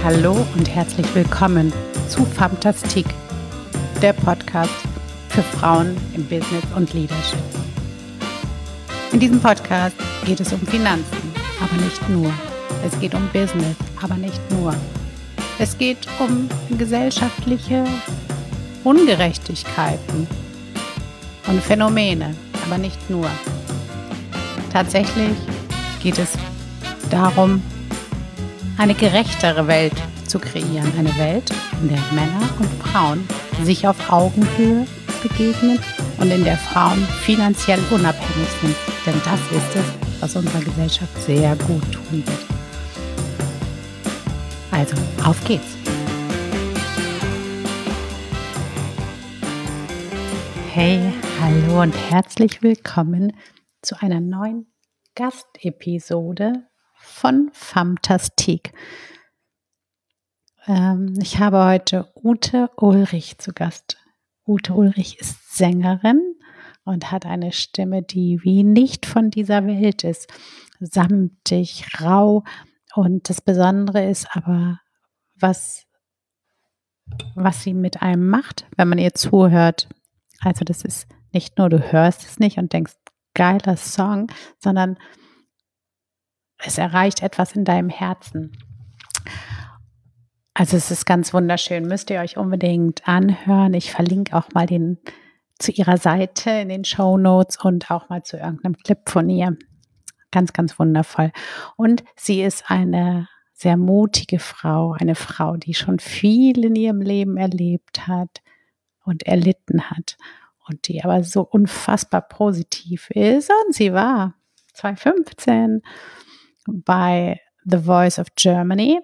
Hallo und herzlich willkommen zu Fantastik, der Podcast für Frauen im Business und Leadership. In diesem Podcast geht es um Finanzen, aber nicht nur. Es geht um Business, aber nicht nur. Es geht um gesellschaftliche Ungerechtigkeiten und Phänomene, aber nicht nur. Tatsächlich geht es darum, eine gerechtere Welt zu kreieren. Eine Welt, in der Männer und Frauen sich auf Augenhöhe begegnen und in der Frauen finanziell unabhängig sind. Denn das ist es, was unserer Gesellschaft sehr gut tun wird. Also, auf geht's! Hey, hallo und herzlich willkommen zu einer neuen Gastepisode von Fantastik. Ich habe heute Ute Ulrich zu Gast. Ute Ulrich ist Sängerin und hat eine Stimme, die wie nicht von dieser Welt ist. Samtig, rau. Und das Besondere ist aber, was sie mit einem macht, wenn man ihr zuhört. Also das ist nicht nur, du hörst es nicht und denkst, geiler Song, sondern es erreicht etwas in deinem Herzen. Also es ist ganz wunderschön, müsst ihr euch unbedingt anhören. Ich verlinke auch mal zu ihrer Seite in den Shownotes und auch mal zu irgendeinem Clip von ihr. Ganz, ganz wundervoll. Und sie ist eine sehr mutige Frau, eine Frau, die schon viel in ihrem Leben erlebt hat und erlitten hat und die aber so unfassbar positiv ist. Und sie war 2015 bei The Voice of Germany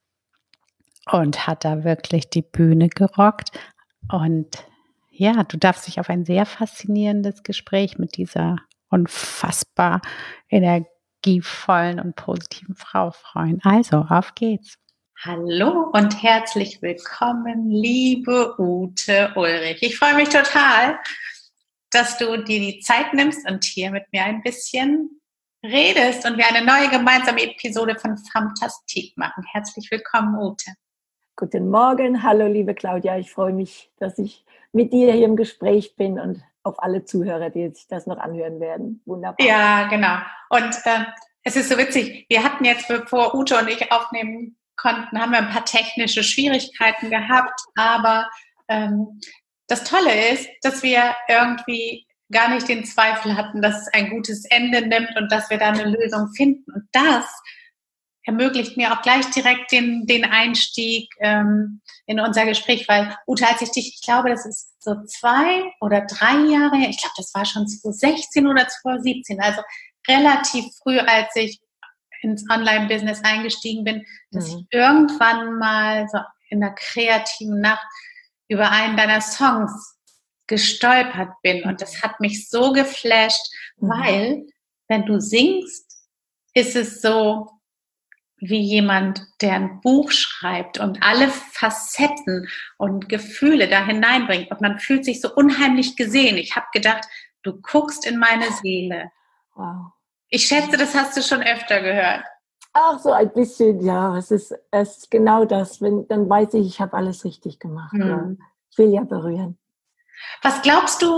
und hat da wirklich die Bühne gerockt. Und ja, du darfst dich auf ein sehr faszinierendes Gespräch mit dieser unfassbar energievollen und positiven Frau freuen. Also, auf geht's. Hallo und herzlich willkommen, liebe Ute Ulrich. Ich freue mich total, dass du dir die Zeit nimmst und hier mit mir ein bisschen redest und wir eine neue gemeinsame Episode von Fantastik machen. Herzlich willkommen, Ute. Guten Morgen, hallo liebe Claudia, ich freue mich, dass ich mit dir hier im Gespräch bin und auf alle Zuhörer, die sich das noch anhören werden. Wunderbar. Ja, genau. Und es ist so witzig, wir hatten jetzt, bevor Ute und ich aufnehmen konnten, haben wir ein paar technische Schwierigkeiten gehabt, aber das Tolle ist, dass wir irgendwie gar nicht den Zweifel hatten, dass es ein gutes Ende nimmt und dass wir da eine Lösung finden. Und das ermöglicht mir auch gleich direkt den Einstieg in unser Gespräch, weil Ute, als ich glaube, das ist so 2 oder 3 Jahre her, ich glaube, das war schon 2016 oder 2017, also relativ früh, als ich ins Online-Business eingestiegen bin, dass ich irgendwann mal so in der kreativen Nacht über einen deiner Songs gestolpert bin und das hat mich so geflasht, weil wenn du singst, ist es so wie jemand, der ein Buch schreibt und alle Facetten und Gefühle da hineinbringt und man fühlt sich so unheimlich gesehen. Ich habe gedacht, du guckst in meine Seele. Wow. Ich schätze, das hast du schon öfter gehört. Ach, so ein bisschen, ja. Es ist genau das. Dann weiß ich habe alles richtig gemacht. Ja. Ich will ja berühren. Was glaubst du,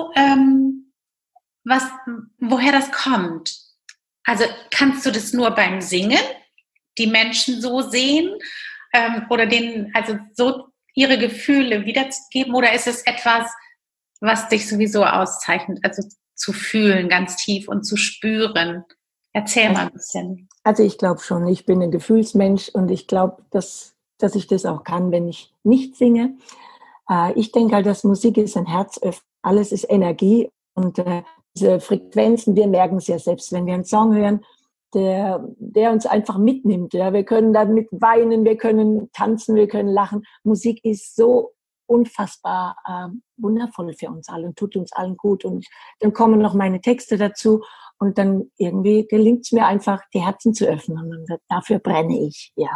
woher das kommt? Also kannst du das nur beim Singen, die Menschen so sehen oder denen also so ihre Gefühle wiederzugeben, oder ist es etwas, was dich sowieso auszeichnet, also zu fühlen ganz tief und zu spüren? Erzähl mal ein bisschen. Also ich glaube schon, ich bin ein Gefühlsmensch und ich glaube, dass ich das auch kann, wenn ich nicht singe. Ich denke halt, dass Musik ist ein Herzöffner, alles ist Energie und diese Frequenzen, wir merken es ja selbst, wenn wir einen Song hören, der uns einfach mitnimmt. Ja. Wir können damit weinen, wir können tanzen, wir können lachen. Musik ist so unfassbar wundervoll für uns alle und tut uns allen gut. Und dann kommen noch meine Texte dazu und dann irgendwie gelingt es mir einfach, die Herzen zu öffnen. Und dafür brenne ich, ja.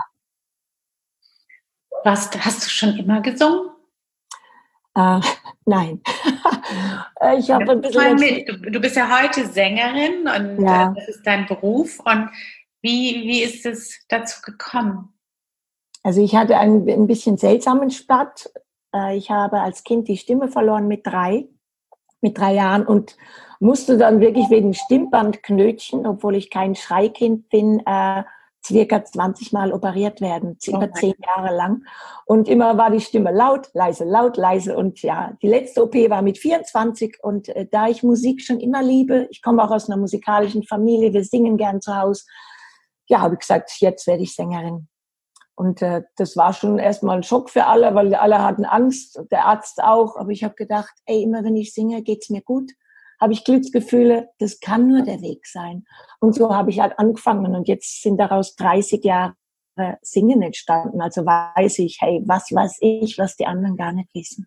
Hast du schon immer gesungen? Nein. Ich habe ein bisschen Du bist ja heute Sängerin und das ist dein Beruf. Und wie ist es dazu gekommen? Also ich hatte ein bisschen seltsamen Start. Ich habe als Kind die Stimme verloren mit 3 Jahren und musste dann wirklich wegen Stimmbandknötchen, obwohl ich kein Schreikind bin, circa 20 Mal operiert werden, über 10 Jahre lang. Und immer war die Stimme laut, leise. Und ja, die letzte OP war mit 24. Und da ich Musik schon immer liebe, ich komme auch aus einer musikalischen Familie, wir singen gern zu Hause, ja, habe ich gesagt, jetzt werde ich Sängerin. Und das war schon erstmal ein Schock für alle, weil alle hatten Angst, der Arzt auch. Aber ich habe gedacht, ey, immer wenn ich singe, geht's mir gut. Habe ich Glücksgefühle, das kann nur der Weg sein. Und so habe ich halt angefangen. Und jetzt sind daraus 30 Jahre Singen entstanden. Also weiß ich, hey, was weiß ich, was die anderen gar nicht wissen.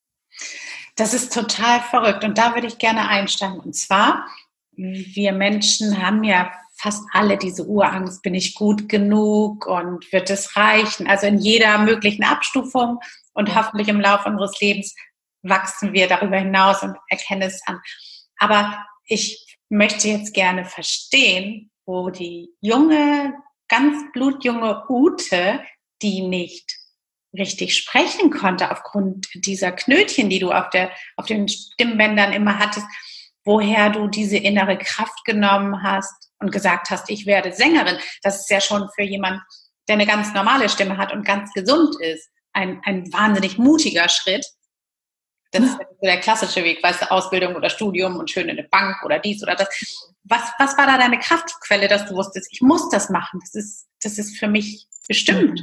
Das ist total verrückt. Und da würde ich gerne einsteigen. Und zwar, wir Menschen haben ja fast alle diese Urangst, bin ich gut genug und wird es reichen? Also in jeder möglichen Abstufung und hoffentlich im Laufe unseres Lebens wachsen wir darüber hinaus und erkennen es an. Aber ich möchte jetzt gerne verstehen, wo die junge, ganz blutjunge Ute, die nicht richtig sprechen konnte aufgrund dieser Knötchen, die du auf den Stimmbändern immer hattest, woher du diese innere Kraft genommen hast und gesagt hast, ich werde Sängerin. Das ist ja schon für jemanden, der eine ganz normale Stimme hat und ganz gesund ist, ein wahnsinnig mutiger Schritt. Das ist der klassische Weg, weißt du, Ausbildung oder Studium und schön in eine Bank oder dies oder das. Was war da deine Kraftquelle, dass du wusstest, ich muss das machen? Das ist für mich bestimmt.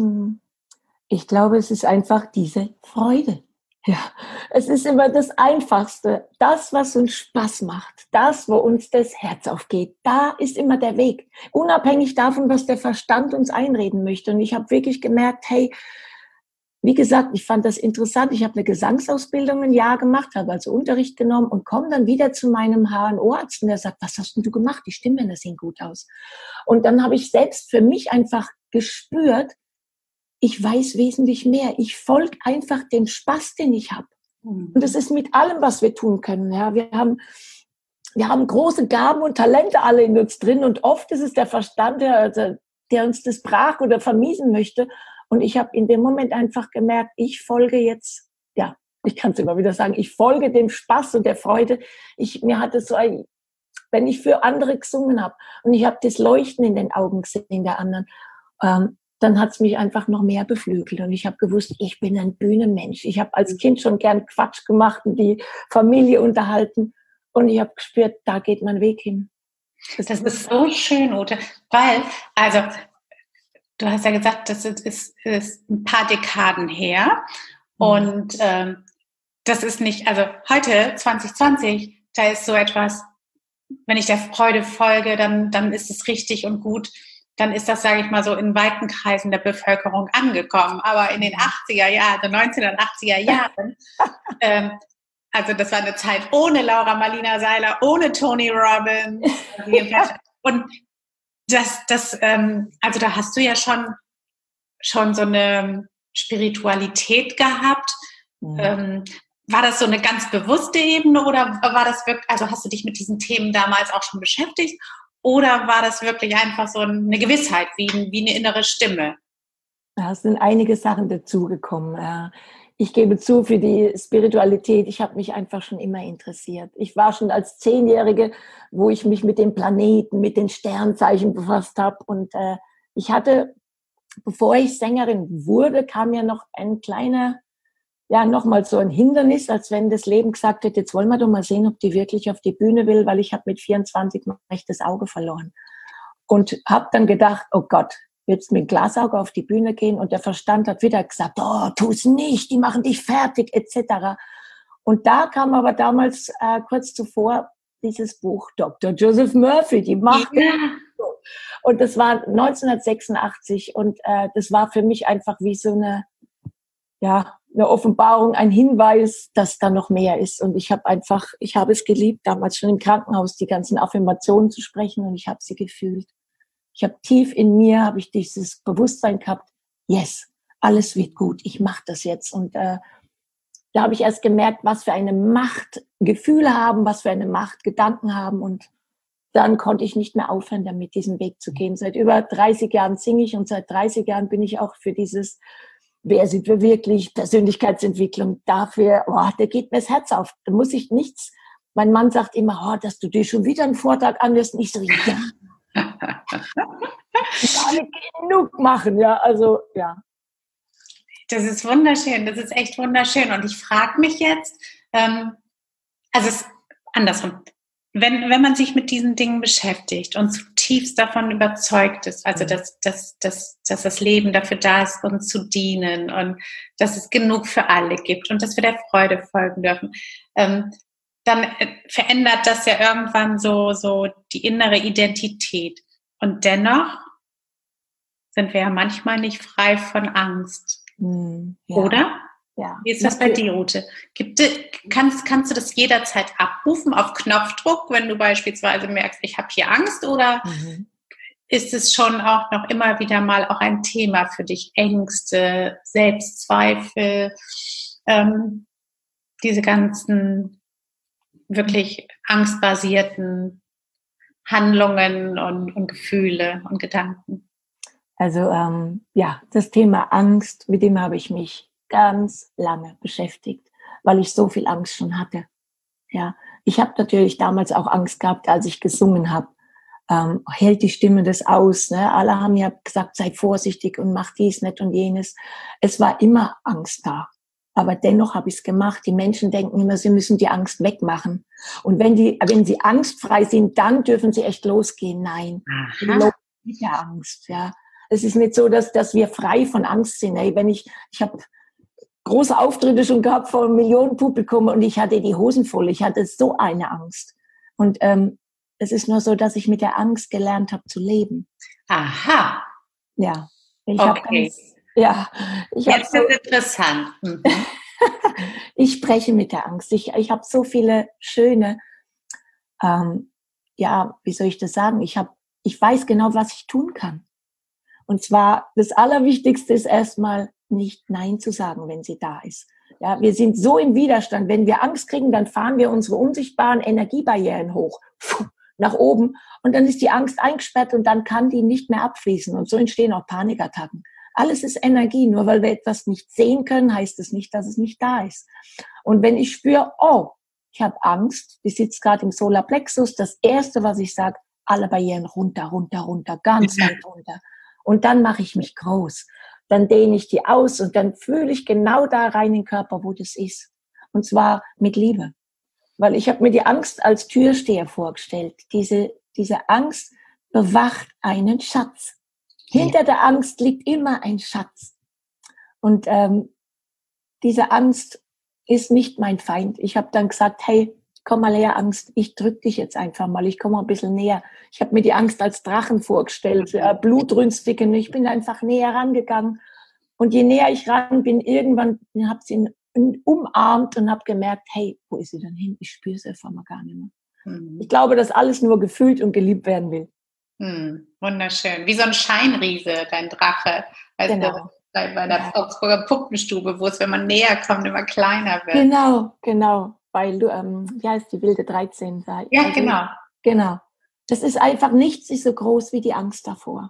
Ich glaube, es ist einfach diese Freude. Ja, es ist immer das Einfachste. Das, was uns Spaß macht, das, wo uns das Herz aufgeht, da ist immer der Weg. Unabhängig davon, was der Verstand uns einreden möchte. Und ich habe wirklich gemerkt, hey, wie gesagt, ich fand das interessant. Ich habe eine Gesangsausbildung ein Jahr gemacht, habe also Unterricht genommen und komme dann wieder zu meinem HNO-Arzt und der sagt, was hast denn du gemacht? Die Stimmbänder sehen gut aus. Und dann habe ich selbst für mich einfach gespürt, ich weiß wesentlich mehr. Ich folge einfach dem Spaß, den ich habe. Und das ist mit allem, was wir tun können. Ja, wir haben große Gaben und Talente alle in uns drin und oft ist es der Verstand, der uns das brach oder vermiesen möchte. Und ich habe in dem Moment einfach gemerkt, ich folge jetzt, ja, ich kann es immer wieder sagen, ich folge dem Spaß und der Freude. Mir hat es so, wenn ich für andere gesungen habe und ich habe das Leuchten in den Augen gesehen der anderen, dann hat es mich einfach noch mehr beflügelt. Und ich habe gewusst, ich bin ein Bühnenmensch. Ich habe als Kind schon gern Quatsch gemacht und die Familie unterhalten. Und ich habe gespürt, da geht mein Weg hin. Das ist so schön, Ute. Weil, also, du hast ja gesagt, das ist ein paar Dekaden her. Und das ist nicht, also heute, 2020, da ist so etwas, wenn ich der Freude folge, dann ist es richtig und gut. Dann ist das, sage ich mal so, in weiten Kreisen der Bevölkerung angekommen. Aber in den 80er Jahren, also 1980er Jahren, also das war eine Zeit ohne Laura Marlina Seiler, ohne Tony Robbins. Und also da hast du ja schon so eine Spiritualität gehabt. War das so eine ganz bewusste Ebene oder war das wirklich, also hast du dich mit diesen Themen damals auch schon beschäftigt? Oder war das wirklich einfach so eine Gewissheit, wie eine innere Stimme? Ja, es sind einige Sachen dazugekommen. Ich gebe zu, für die Spiritualität, ich habe mich einfach schon immer interessiert. Ich war schon als 10-Jährige, wo ich mich mit den Planeten, mit den Sternzeichen befasst habe. Und ich hatte, bevor ich Sängerin wurde, kam ja noch ein kleiner, ja, nochmal so ein Hindernis, als wenn das Leben gesagt hätte, jetzt wollen wir doch mal sehen, ob die wirklich auf die Bühne will, weil ich habe mit 24 mein rechtes Auge verloren. Und habe dann gedacht, oh Gott, jetzt mit Glasauge auf die Bühne gehen und der Verstand hat wieder gesagt, oh, tu's nicht, die machen dich fertig, etc. Und da kam aber damals kurz zuvor dieses Buch Dr. Joseph Murphy, die Macht. Ja. Und das war 1986 und das war für mich einfach wie so eine Offenbarung, ein Hinweis, dass da noch mehr ist. Und ich habe es geliebt, damals schon im Krankenhaus die ganzen Affirmationen zu sprechen und ich habe sie gefühlt. Ich habe tief in mir, habe ich dieses Bewusstsein gehabt, yes, alles wird gut, ich mache das jetzt. Und da habe ich erst gemerkt, was für eine Macht Gefühle haben, was für eine Macht Gedanken haben. Und dann konnte ich nicht mehr aufhören, damit diesen Weg zu gehen. Seit über 30 Jahren singe ich und seit 30 Jahren bin ich auch für dieses, wer sind wir wirklich, Persönlichkeitsentwicklung, dafür, da geht mir das Herz auf. Da muss ich nichts, mein Mann sagt immer, dass du dir schon wieder einen Vortrag anhörst. Und ich so, ja. Ich kann genug machen, ja, also, ja. Das ist wunderschön, das ist echt wunderschön. Und ich frage mich jetzt, also es ist andersrum, wenn man sich mit diesen Dingen beschäftigt und zutiefst davon überzeugt ist, also dass das Leben dafür da ist, uns zu dienen und dass es genug für alle gibt und dass wir der Freude folgen dürfen, dann verändert das ja irgendwann so die innere Identität. Und dennoch sind wir ja manchmal nicht frei von Angst. Ja. Oder? Ja. Wie ist das bei dir, Ute? Kannst du das jederzeit abrufen auf Knopfdruck, wenn du beispielsweise merkst, ich habe hier Angst, oder ist es schon auch noch immer wieder mal auch ein Thema für dich? Ängste, Selbstzweifel, diese ganzen wirklich angstbasierten Handlungen und Gefühle und Gedanken? Also das Thema Angst, mit dem habe ich mich ganz lange beschäftigt, weil ich so viel Angst schon hatte. Ja, ich habe natürlich damals auch Angst gehabt, als ich gesungen habe. Hält die Stimme das aus? Ne? Alle haben ja gesagt, sei vorsichtig und mach dies nicht und jenes. Es war immer Angst da. Aber dennoch habe ich es gemacht. Die Menschen denken immer, sie müssen die Angst wegmachen. Und wenn sie angstfrei sind, dann dürfen sie echt losgehen. Nein, los mit der Angst. Ja, es ist nicht so, dass wir frei von Angst sind. Ey, ich habe große Auftritte schon gehabt vor Millionen Publikum und ich hatte die Hosen voll. Ich hatte so eine Angst. Und es ist nur so, dass ich mit der Angst gelernt habe zu leben. Aha. Ja. Okay. Jetzt ist interessant. Ich spreche mit der Angst. Ich habe so viele schöne, wie soll ich das sagen? Ich weiß genau, was ich tun kann. Und zwar, das Allerwichtigste ist erstmal nicht Nein zu sagen, wenn sie da ist. Ja, wir sind so im Widerstand. Wenn wir Angst kriegen, dann fahren wir unsere unsichtbaren Energiebarrieren hoch, nach oben. Und dann ist die Angst eingesperrt und dann kann die nicht mehr abfließen. Und so entstehen auch Panikattacken. Alles ist Energie. Nur weil wir etwas nicht sehen können, heißt es nicht, dass es nicht da ist. Und wenn ich spüre, ich habe Angst, die sitzt gerade im Solarplexus, das Erste, was ich sage, alle Barrieren runter, runter, runter, ganz weit runter. Und dann mache ich mich groß. Dann dehne ich die aus und dann fühle ich genau da rein in den Körper, wo das ist. Und zwar mit Liebe. Weil ich habe mir die Angst als Türsteher vorgestellt. Diese Angst bewacht einen Schatz. Hinter der Angst liegt immer ein Schatz. Und diese Angst ist nicht mein Feind. Ich habe dann gesagt, hey, komm mal her, Angst, ich drück dich jetzt einfach mal, ich komme mal ein bisschen näher. Ich habe mir die Angst als Drachen vorgestellt, blutrünstigen, ich bin einfach näher rangegangen. Und je näher ich ran bin, irgendwann habe ich sie umarmt und habe gemerkt, hey, wo ist sie denn hin? Ich spüre sie einfach mal gar nicht mehr. Ich glaube, dass alles nur gefühlt und geliebt werden will. Wunderschön. Wie so ein Scheinriese, dein Drache. Weißt du, bei der Augsburger Puppenstube, wo es, wenn man näher kommt, immer kleiner wird. Genau. Weil du, wie heißt die wilde 13? Ja, genau. Genau. Das ist einfach, nichts ist so groß wie die Angst davor.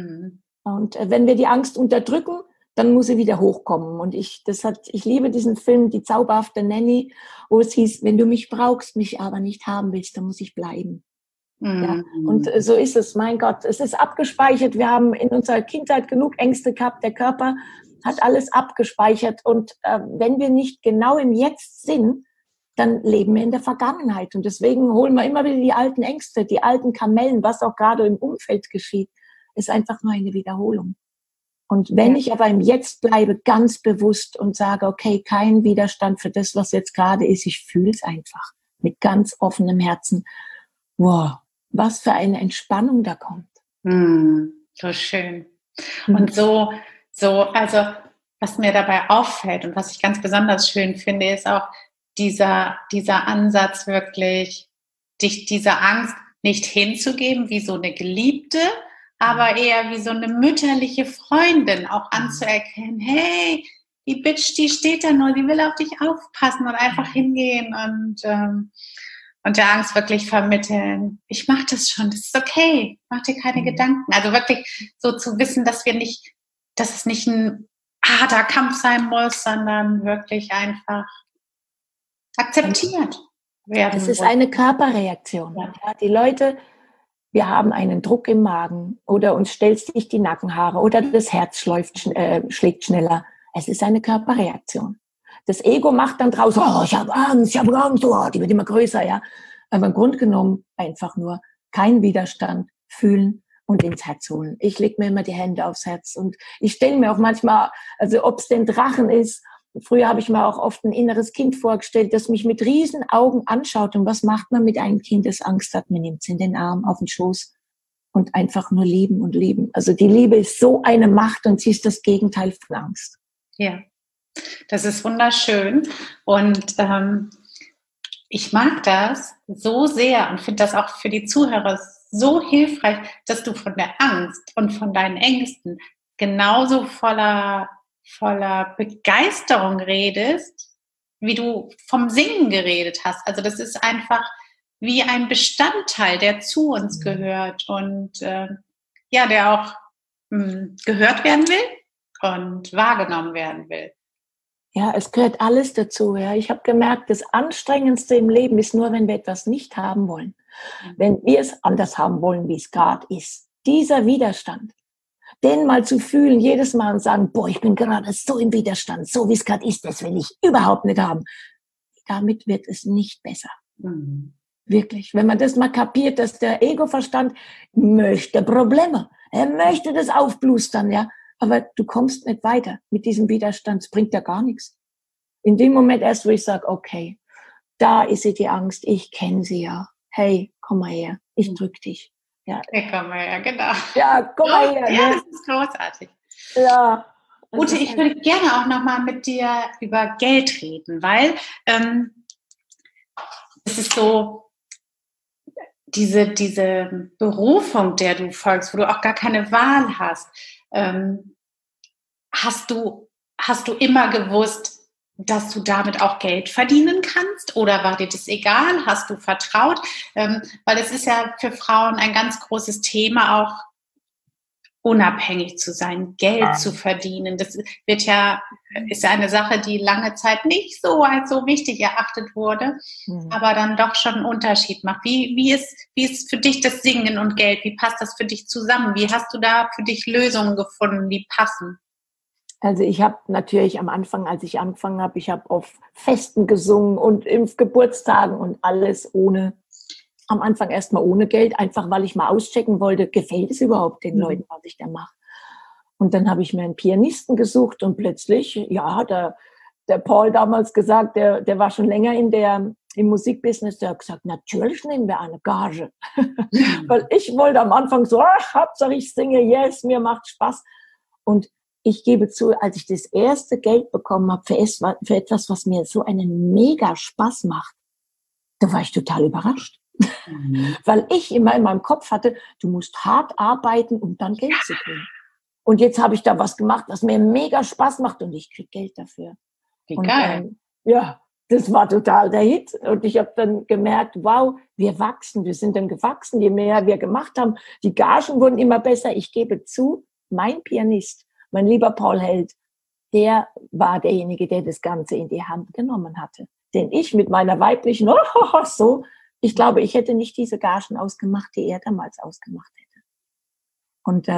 Und wenn wir die Angst unterdrücken, dann muss sie wieder hochkommen. Und ich liebe diesen Film, Die zauberhafte Nanny, wo es hieß, wenn du mich brauchst, mich aber nicht haben willst, dann muss ich bleiben. Ja. Und so ist es, mein Gott, es ist abgespeichert. Wir haben in unserer Kindheit genug Ängste gehabt. Der Körper hat alles abgespeichert. Und wenn wir nicht genau im Jetzt sind, dann leben wir in der Vergangenheit. Und deswegen holen wir immer wieder die alten Ängste, die alten Kamellen, was auch gerade im Umfeld geschieht, ist einfach nur eine Wiederholung. Und wenn ich aber im Jetzt bleibe, ganz bewusst und sage, okay, kein Widerstand für das, was jetzt gerade ist, ich fühle es einfach mit ganz offenem Herzen. Wow, was für eine Entspannung da kommt. So schön. Und so, also was mir dabei auffällt und was ich ganz besonders schön finde, ist auch dieser Ansatz wirklich, dich dieser Angst nicht hinzugeben wie so eine Geliebte, aber eher wie so eine mütterliche Freundin auch anzuerkennen, hey, die Bitch, die steht da nur, die will auf dich aufpassen und einfach hingehen und und der Angst wirklich vermitteln, ich mache das schon, das ist okay, mach dir keine Gedanken. Also wirklich so zu wissen, dass es nicht ein harter Kampf sein muss, sondern wirklich einfach akzeptiert werden Es ist muss. eine Körperreaktion. Ja. Ja, die Leute, wir haben einen Druck im Magen oder uns stellt sich die Nackenhaare oder das Herz schlägt schneller. Es ist eine Körperreaktion. Das Ego macht dann draus, oh, ich habe Angst, oh, die wird immer größer, ja. Aber im Grunde genommen einfach nur kein Widerstand, fühlen und ins Herz holen. Ich lege mir immer die Hände aufs Herz und ich stelle mir auch manchmal, also ob es den Drachen ist, früher habe ich mir auch oft ein inneres Kind vorgestellt, das mich mit riesen Augen anschaut. Und was macht man mit einem Kind, das Angst hat? Man nimmt es in den Arm, auf den Schoß und einfach nur leben und leben. Also die Liebe ist so eine Macht und sie ist das Gegenteil von Angst. Ja, das ist wunderschön. Und ich mag das so sehr und finde das auch für die Zuhörer so hilfreich, dass du von der Angst und von deinen Ängsten genauso voller Begeisterung redest, wie du vom Singen geredet hast. Also das ist einfach wie ein Bestandteil, der zu uns gehört und der auch gehört werden will und wahrgenommen werden will. Ja, es gehört alles dazu. Ja. Ich habe gemerkt, das Anstrengendste im Leben ist nur, wenn wir etwas nicht haben wollen. Wenn wir es anders haben wollen, wie es gerade ist. Dieser Widerstand, den mal zu fühlen, jedes Mal und sagen, boah, ich bin gerade so im Widerstand, so wie es gerade ist, das will ich überhaupt nicht haben. Damit wird es nicht besser. Wirklich. Wenn man das mal kapiert, dass der Ego-Verstand möchte Probleme. Er möchte das aufblustern, ja. Aber du kommst nicht weiter mit diesem Widerstand. Es bringt ja gar nichts. In dem Moment erst, wo ich sage, okay, da ist sie die Angst, ich kenne sie ja. Hey, komm mal her, ich drück dich. Ja, hey, komm mal her, genau. Ja, komm mal her. Ja, ne? das ist großartig. Ja. Ute, ich würde gerne auch nochmal mit dir über Geld reden, weil es ist so, diese Berufung, der du folgst, wo du auch gar keine Wahl hast, hast du immer gewusst, dass du damit auch Geld verdienen kannst? Oder war dir das egal? Hast du vertraut? Weil es ist ja für Frauen ein ganz großes Thema, auch unabhängig zu sein, Geld zu verdienen. Das ist ja eine Sache, die lange Zeit nicht so als so wichtig erachtet wurde, aber dann doch schon einen Unterschied macht. Wie ist für dich das Singen und Geld? Wie passt das für dich zusammen? Wie hast du da für dich Lösungen gefunden, die passen? Also ich habe natürlich am Anfang, als ich angefangen habe, ich habe auf Festen gesungen und im Geburtstagen und alles am Anfang erstmal ohne Geld, einfach weil ich mal auschecken wollte, gefällt es überhaupt den Leuten, was ich da mache. Und dann habe ich mir einen Pianisten gesucht und plötzlich, ja, der Paul damals gesagt, der war schon länger im Musikbusiness, der hat gesagt, natürlich nehmen wir eine Gage. Weil ich wollte am Anfang so, Hauptsache ich singe, yes, mir macht Spaß. Und ich gebe zu, als ich das erste Geld bekommen habe für etwas, was mir so einen mega Spaß macht, da war ich total überrascht. Weil ich immer in meinem Kopf hatte, du musst hart arbeiten, um dann Geld zu kriegen. Und jetzt habe ich da was gemacht, was mir mega Spaß macht und ich kriege Geld dafür. Wie geil. Ja, das war total der Hit. Und ich habe dann gemerkt, wow, wir wachsen, wir sind dann gewachsen, je mehr wir gemacht haben. Die Gagen wurden immer besser. Ich gebe zu, mein Pianist, mein lieber Paul Held, der war derjenige, der das Ganze in die Hand genommen hatte. Denn ich mit meiner weiblichen, ich glaube, ich hätte nicht diese Gagen ausgemacht, die er damals ausgemacht hätte. Und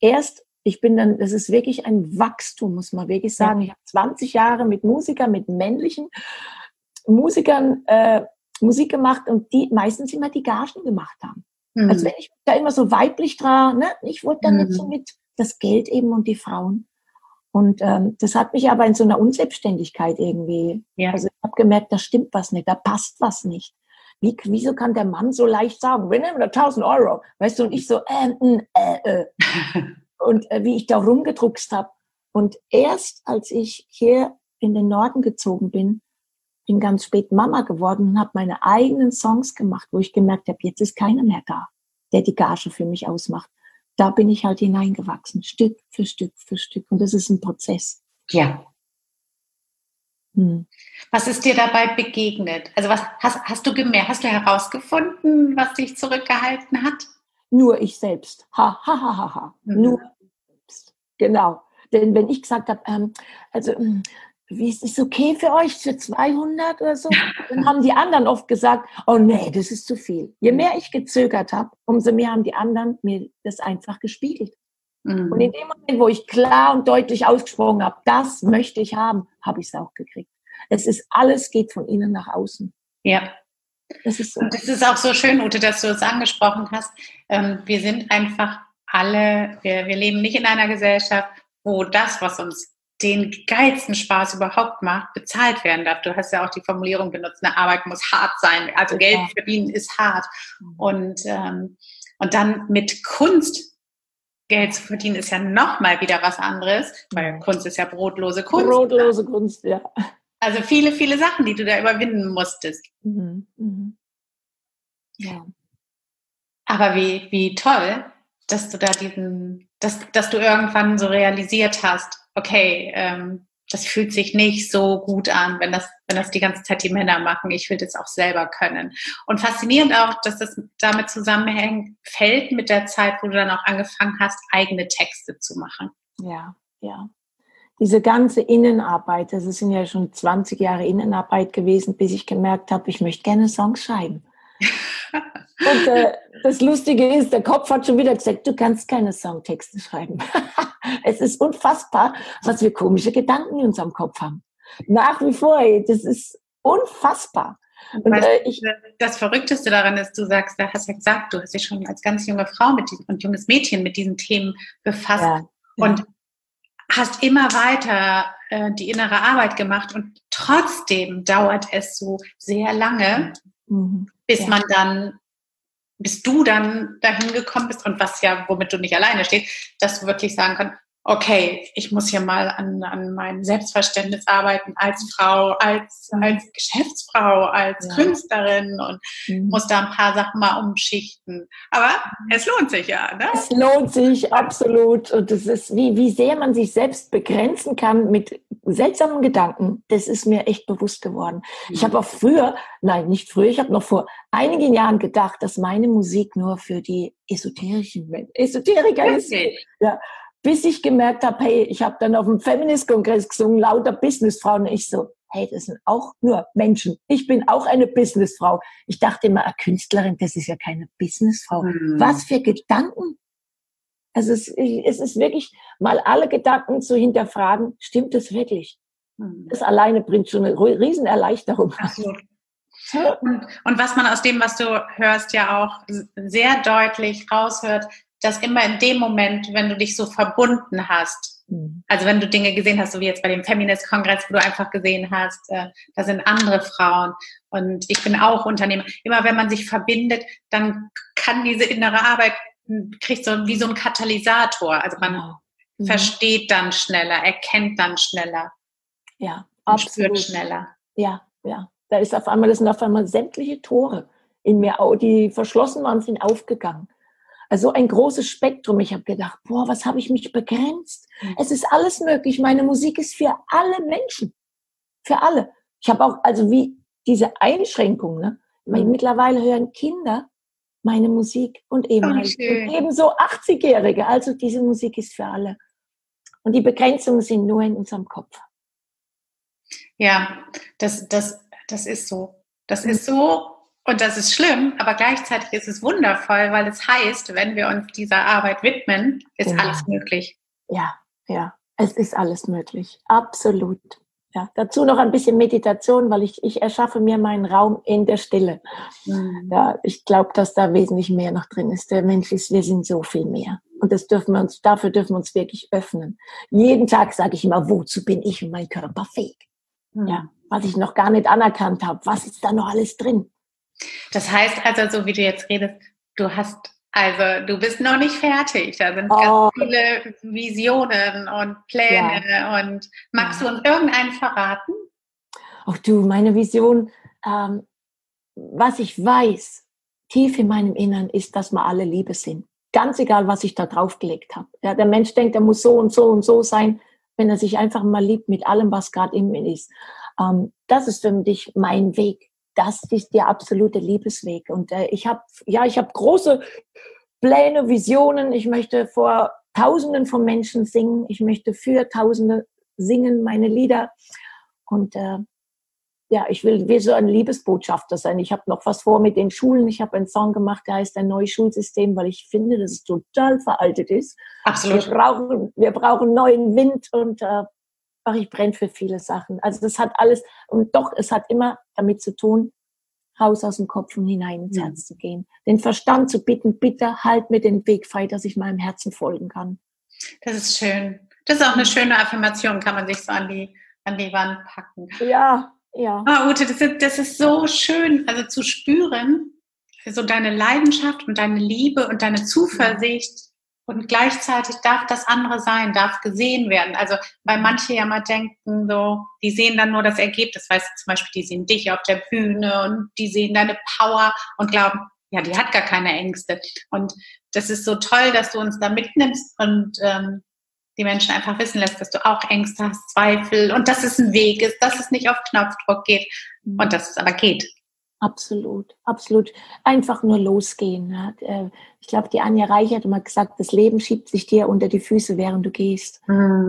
das ist wirklich ein Wachstum, muss man wirklich sagen. Ich habe 20 Jahre mit männlichen Musikern Musik gemacht und die meistens immer die Gagen gemacht haben. Also wenn ich da immer so weiblich dran, ne? Ich wollte dann nicht so mit das Geld eben und die Frauen. Und das hat mich aber in so einer Unselbstständigkeit irgendwie, also ich habe gemerkt, da stimmt was nicht, da passt was nicht. Wieso kann der Mann so leicht sagen, wir nehmen 1.000 Euro, weißt du, und ich so, und wie ich da rumgedruckst habe. Und erst als ich hier in den Norden gezogen bin ganz spät Mama geworden und habe meine eigenen Songs gemacht, wo ich gemerkt habe, jetzt ist keiner mehr da, der die Gage für mich ausmacht. Da bin ich halt hineingewachsen, Stück für Stück für Stück. Und das ist ein Prozess. Ja. Hm. Was ist dir dabei begegnet? Also was hast du gemerkt? Hast du herausgefunden, was dich zurückgehalten hat? Nur ich selbst. Ha, ha, ha, ha, ha. Nur ich selbst. Genau. Denn wenn ich gesagt habe, wie ist es okay für euch, für 200 oder so? Dann haben die anderen oft gesagt, oh nee, das ist zu viel. Je mehr ich gezögert habe, umso mehr haben die anderen mir das einfach gespiegelt. Und in dem Moment, wo ich klar und deutlich ausgesprochen habe, das möchte ich haben, habe ich es auch gekriegt. Es ist alles geht von innen nach außen. Ja. Das ist so. Und es ist auch so schön, Ute, dass du es angesprochen hast. Wir sind einfach alle, wir leben nicht in einer Gesellschaft, wo das, was uns den geilsten Spaß überhaupt macht, bezahlt werden darf. Du hast ja auch die Formulierung benutzt, eine Arbeit muss hart sein. Also Geld verdienen ist hart. Und dann mit Kunst Geld zu verdienen ist ja nochmal wieder was anderes, weil Kunst ist ja brotlose Kunst. Brotlose Kunst, ja. Also viele, viele Sachen, die du da überwinden musstest. Ja. Aber wie toll, dass du da dass du irgendwann so realisiert hast, okay, das fühlt sich nicht so gut an, wenn das die ganze Zeit die Männer machen. Ich will das auch selber können. Und faszinierend auch, dass das damit fällt mit der Zeit, wo du dann auch angefangen hast, eigene Texte zu machen. Ja, ja. Diese ganze Innenarbeit, das sind ja schon 20 Jahre Innenarbeit gewesen, bis ich gemerkt habe, ich möchte gerne Songs schreiben. Und das Lustige ist, der Kopf hat schon wieder gesagt, du kannst keine Songtexte schreiben. Es ist unfassbar, was wir komische Gedanken in unserem Kopf haben. Nach wie vor, das ist unfassbar. Und, das Verrückteste daran ist, du hast ja gesagt, du hast dich schon als ganz junge Frau und junges Mädchen mit diesen Themen befasst. Ja. Und hast immer weiter die innere Arbeit gemacht und trotzdem dauert es so sehr lange, bis du dann dahin gekommen bist und womit du nicht alleine stehst, dass du wirklich sagen kannst, okay, ich muss hier mal an meinem Selbstverständnis arbeiten als Frau, als Geschäftsfrau, als Künstlerin und muss da ein paar Sachen mal umschichten. Aber es lohnt sich ja, ne? Es lohnt sich, absolut. Und das ist, wie sehr man sich selbst begrenzen kann mit seltsamen Gedanken, das ist mir echt bewusst geworden. Ich habe auch ich habe noch vor einigen Jahren gedacht, dass meine Musik nur für die Esoteriker ist. Ja. Bis ich gemerkt habe, hey, ich habe dann auf dem Feminist-Kongress gesungen, lauter Businessfrauen. Und ich so, hey, das sind auch nur Menschen. Ich bin auch eine Businessfrau. Ich dachte immer, eine Künstlerin, das ist ja keine Businessfrau. Was für Gedanken? Also es ist wirklich, mal alle Gedanken zu hinterfragen, stimmt es wirklich? Das alleine bringt schon eine Riesenerleichterung. Absolut. Und was man aus dem, was du hörst, ja auch sehr deutlich raushört, dass immer in dem Moment, wenn du dich so verbunden hast, also wenn du Dinge gesehen hast, so wie jetzt bei dem Feminist-Kongress, wo du einfach gesehen hast, da sind andere Frauen und ich bin auch Unternehmer. Immer wenn man sich verbindet, dann kann diese innere Arbeit, kriegt so wie so ein Katalysator. Also man versteht dann schneller, erkennt dann schneller. Ja, absolut. Spürt schneller. Ja. Das sind auf einmal sämtliche Tore in mir, die verschlossen waren, sind aufgegangen. Also ein großes Spektrum. Ich habe gedacht, was habe ich mich begrenzt? Es ist alles möglich. Meine Musik ist für alle Menschen. Für alle. Ich habe auch, also wie diese Einschränkung, ne? Weil mittlerweile hören Kinder meine Musik und ebenso 80-Jährige. Also diese Musik ist für alle. Und die Begrenzungen sind nur in unserem Kopf. Ja, das ist so. Das ist so. Und das ist schlimm, aber gleichzeitig ist es wundervoll, weil es heißt, wenn wir uns dieser Arbeit widmen, ist alles möglich. Ja, es ist alles möglich. Absolut. Ja, dazu noch ein bisschen Meditation, weil ich erschaffe mir meinen Raum in der Stille. Ja, ich glaube, dass da wesentlich mehr noch drin ist. Der Mensch wir sind so viel mehr. Und dafür dürfen wir uns wirklich öffnen. Jeden Tag sage ich immer, wozu bin ich und mein Körper fähig? Ja, was ich noch gar nicht anerkannt habe. Was ist da noch alles drin? Das heißt also, so wie du jetzt redest, du bist noch nicht fertig. Da sind ganz viele Visionen und Pläne. Und magst du uns irgendeinen verraten? Ach du, meine Vision, was ich weiß, tief in meinem Innern, ist, dass wir alle Liebe sind. Ganz egal, was ich da draufgelegt habe. Ja, der Mensch denkt, er muss so und so und so sein, wenn er sich einfach mal liebt mit allem, was gerade in mir ist. Das ist für mich mein Weg. Das ist der absolute Liebesweg. Und ich habe große Pläne, Visionen. Ich möchte vor Tausenden von Menschen singen. Ich möchte für Tausende singen, meine Lieder. Und ich will so ein Liebesbotschafter sein. Ich habe noch was vor mit den Schulen. Ich habe einen Song gemacht, der heißt ein neues Schulsystem, weil ich finde, dass es total veraltet ist. Absolut. Wir brauchen neuen Wind und ich brenne für viele Sachen. Also das hat alles, und doch, es hat immer damit zu tun, raus aus dem Kopf und hinein ins Herz zu gehen. Den Verstand zu bitten, bitte halt mir den Weg frei, dass ich meinem Herzen folgen kann. Das ist schön. Das ist auch eine schöne Affirmation, kann man sich so an die Wand packen. Ja. Oh, Ute, das ist so schön, also zu spüren, so deine Leidenschaft und deine Liebe und deine Zuversicht und gleichzeitig darf das andere sein, darf gesehen werden. Also, weil manche ja mal denken, so, die sehen dann nur das Ergebnis, weißt du, zum Beispiel, die sehen dich auf der Bühne und die sehen deine Power und glauben, ja, die hat gar keine Ängste. Und das ist so toll, dass du uns da mitnimmst und die Menschen einfach wissen lässt, dass du auch Ängste hast, Zweifel und dass es ein Weg ist, dass es nicht auf Knopfdruck geht und dass es aber geht. Absolut. Einfach nur losgehen. Ja. Ich glaube, die Anja Reich hat immer gesagt, das Leben schiebt sich dir unter die Füße, während du gehst.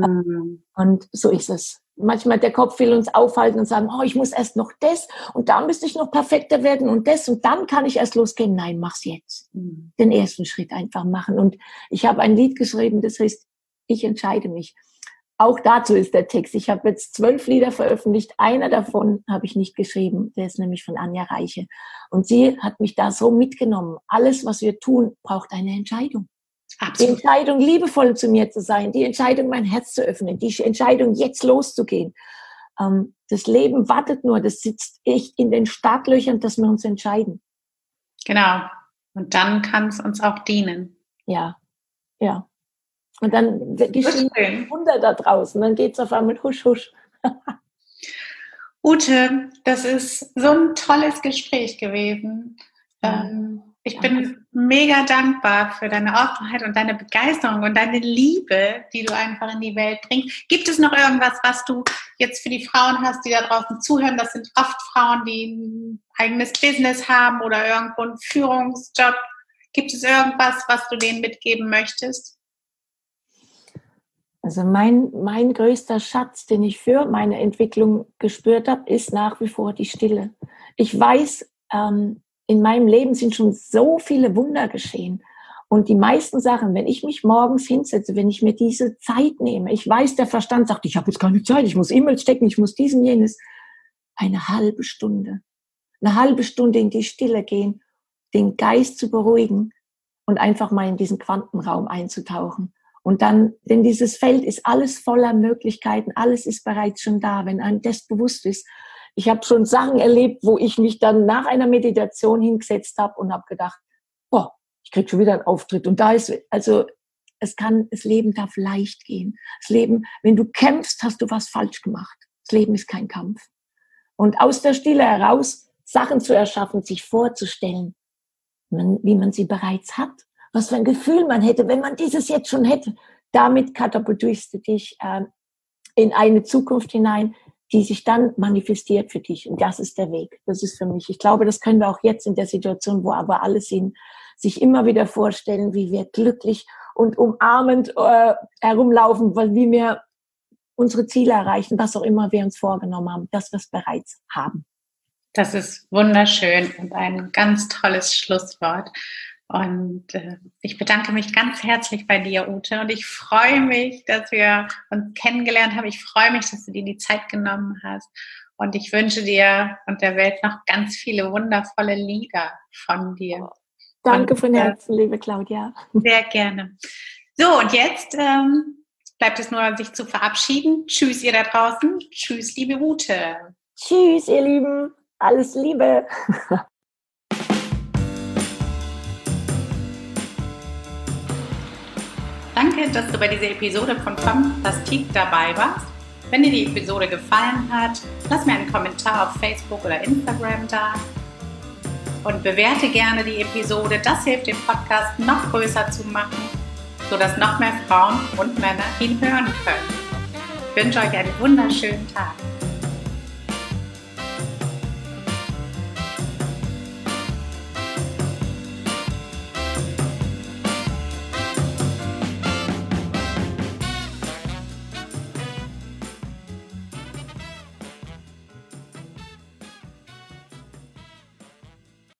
Und so ist es. Manchmal der Kopf will uns aufhalten und sagen, ich muss erst noch das und da müsste ich noch perfekter werden und das und dann kann ich erst losgehen. Nein, mach's jetzt. Den ersten Schritt einfach machen. Und ich habe ein Lied geschrieben, das heißt, ich entscheide mich. Auch dazu ist der Text. Ich habe jetzt 12 Lieder veröffentlicht. Einer davon habe ich nicht geschrieben. Der ist nämlich von Anja Reiche. Und sie hat mich da so mitgenommen. Alles, was wir tun, braucht eine Entscheidung. Absolut. Die Entscheidung, liebevoll zu mir zu sein. Die Entscheidung, mein Herz zu öffnen. Die Entscheidung, jetzt loszugehen. Das Leben wartet nur. Das sitzt echt in den Startlöchern, dass wir uns entscheiden. Genau. Und dann kann es uns auch dienen. Ja. Und dann geschehen Wunder da draußen. Dann geht es auf einmal husch, husch. Ute, das ist so ein tolles Gespräch gewesen. Ich bin mega dankbar für deine Offenheit und deine Begeisterung und deine Liebe, die du einfach in die Welt bringst. Gibt es noch irgendwas, was du jetzt für die Frauen hast, die da draußen zuhören? Das sind oft Frauen, die ein eigenes Business haben oder irgendwo einen Führungsjob. Gibt es irgendwas, was du denen mitgeben möchtest? Also mein größter Schatz, den ich für meine Entwicklung gespürt habe, ist nach wie vor die Stille. Ich weiß, in meinem Leben sind schon so viele Wunder geschehen. Und die meisten Sachen, wenn ich mich morgens hinsetze, wenn ich mir diese Zeit nehme, ich weiß, der Verstand sagt, ich habe jetzt keine Zeit, ich muss E-Mails stecken, ich muss dies und jenes. Eine halbe Stunde in die Stille gehen, den Geist zu beruhigen und einfach mal in diesen Quantenraum einzutauchen. Und dann, denn dieses Feld ist alles voller Möglichkeiten, alles ist bereits schon da, wenn einem das bewusst ist. Ich habe schon Sachen erlebt, wo ich mich dann nach einer Meditation hingesetzt habe und habe gedacht, ich kriege schon wieder einen Auftritt. Und da ist, also das Leben darf leicht gehen. Das Leben, wenn du kämpfst, hast du was falsch gemacht. Das Leben ist kein Kampf. Und aus der Stille heraus Sachen zu erschaffen, sich vorzustellen, wie man sie bereits hat. Was für ein Gefühl man hätte, wenn man dieses jetzt schon hätte. Damit katapultierst du dich in eine Zukunft hinein, die sich dann manifestiert für dich. Und das ist der Weg. Das ist für mich. Ich glaube, das können wir auch jetzt in der Situation, wo aber alle sind, sich immer wieder vorstellen, wie wir glücklich und umarmend herumlaufen, weil wie wir unsere Ziele erreichen, was auch immer wir uns vorgenommen haben, dass wir es bereits haben. Das ist wunderschön und ein ganz tolles Schlusswort. Und ich bedanke mich ganz herzlich bei dir, Ute. Und ich freue mich, dass wir uns kennengelernt haben. Ich freue mich, dass du dir die Zeit genommen hast. Und ich wünsche dir und der Welt noch ganz viele wundervolle Lieder von dir. Danke von Herzen, liebe Claudia. Sehr gerne. So, und jetzt bleibt es nur, sich zu verabschieden. Tschüss, ihr da draußen. Tschüss, liebe Ute. Tschüss, ihr Lieben. Alles Liebe. Danke, dass du bei dieser Episode von Fantastik dabei warst. Wenn dir die Episode gefallen hat, lass mir einen Kommentar auf Facebook oder Instagram da und bewerte gerne die Episode. Das hilft, den Podcast noch größer zu machen, sodass noch mehr Frauen und Männer ihn hören können. Ich wünsche euch einen wunderschönen Tag.